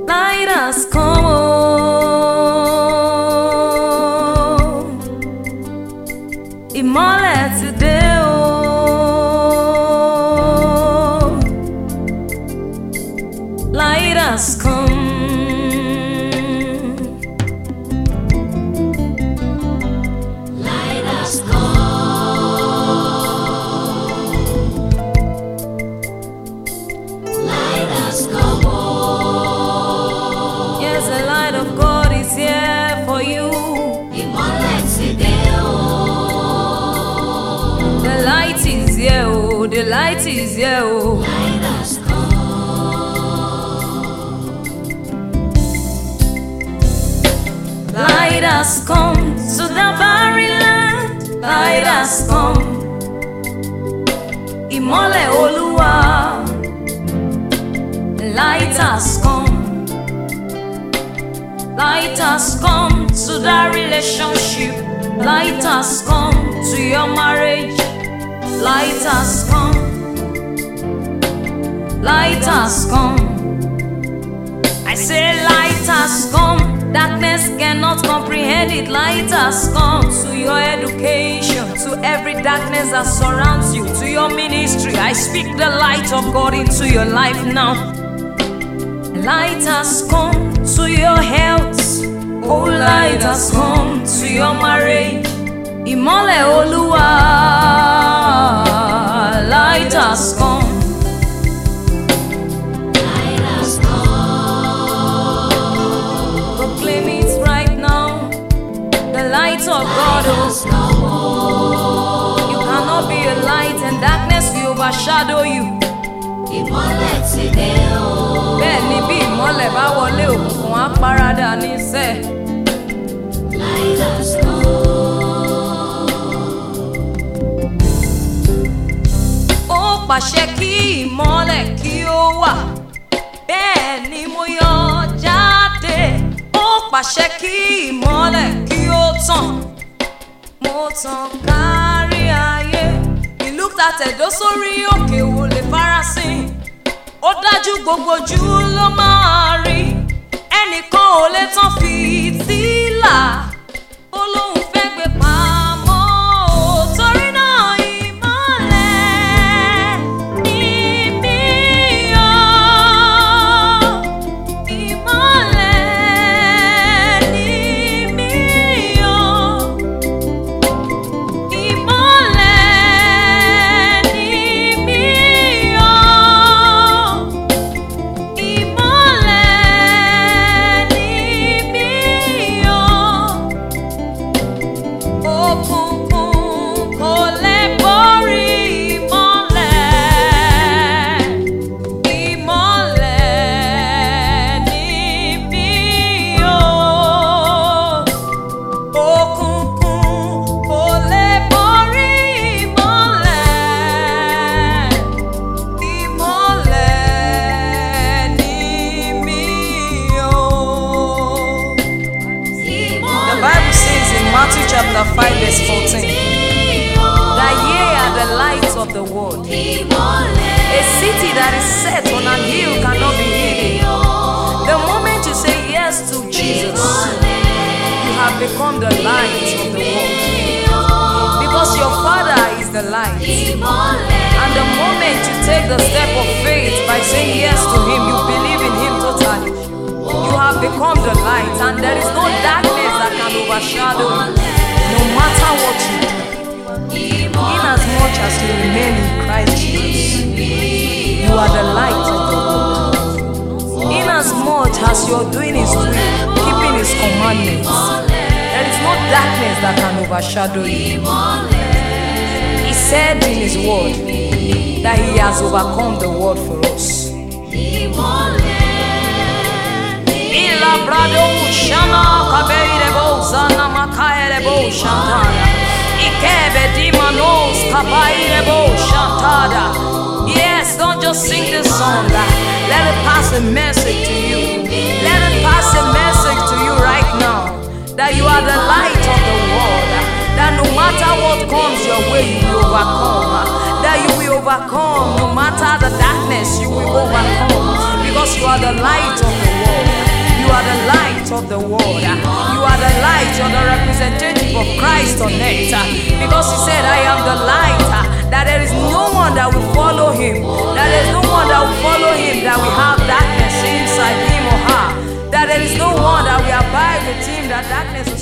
Light has come on. Ìmọ́lẹ̀ ti dé o. Light has come. Light has come. Light has come on. Yes, the light of God is here for you. Ìmọ́lẹ̀ ti dé o. The light is here, oh, the light is here, oh. Light has come. Light has come to the barren land. Light has come. Ìmọ́lẹ̀ Olúwa. Light has come. Light has come to that relationship. Light has come to your marriage. Light has come. Light has come. I say light has come. Darkness cannot comprehend it. Light has come to your education, to every darkness that surrounds you, to your ministry. I speak the light of God into your life now. Light has come to your health. Oh, light has come to your marriage. Ìmọ́lẹ̀ Olúwa. Light has come. Light has come. Proclaim it right now. The light of God. Light has come on. You cannot be a light and darkness will overshadow you. Ìmọ́lẹ̀ ti dé o. Bẹ́ẹ̀ ni bí ìmọ́lẹ̀ bá wọlé òkùnkùn á paradà níṣẹ́. Light has come. Ó pàṣẹ kí ìmọ́lẹ̀ kí ó wà. Bẹ́ẹ̀ ni mo yọ jáde. Ó pàṣẹ kí ìmọ́lẹ̀ kí ó tàn. Mo tàn kárí ayé. Ìlú tàtẹ̀dó sórí òkè wò lè farasin. Ó dájú gbogbo ojú ló máa rí. Ẹnìkan ò lè tán fìtílà. Ó lóun fẹ́ gbé pamọ́ o. Torí náà ìmọ́lẹ̀ ni mí o. Ìmọ́lẹ̀ ni mí o. Ìmọ́lẹ̀ ni mí o. Ìmọ́lẹ̀ ni mí o. Òkùnkùn kò lè borí ìmọ́lẹ̀. Ìmọ́lẹ̀ ni mí o. Òkùnkùn kò lè borí ìmọ́lẹ̀. Ìmọ́lẹ̀ ni mí o. The Bible says in Matthew chapter 5 verse 14 that ye are the light of the world. A city that is set on an hill cannot be hidden. The moment you say yes to Jesus, you have become the light of the world. Because your Father is the light. And the moment you take the step of faith by saying yes to Him, you believe in Him totally. You have become the light, and there is no darkness that can overshadow you, no matter what you do. In as much as you remain in Christ Jesus, you are the light of the world. In as much as you are doing His will, keeping His commandments, there is no darkness that can overshadow you. He said in His word that He has overcome the world for us. Ila brado shana kabeire bozana makaere bo shantara. Ikebe dimanos kabaire bo shantada. Yes, don't just sing this song. Let it pass a message to you. Let it pass a message to you right now that you are the light of the world. That no matter what comes your way, you will overcome. That you will overcome. No matter the darkness, you will overcome. Because you are the light of the world. of the world. You are the light, you're the representative of Christ on earth. Because he said, I am the light, that there is no one that will follow him, that there is no one that will follow him that will have darkness inside him or her, that there is no one that will abide with him, that darkness will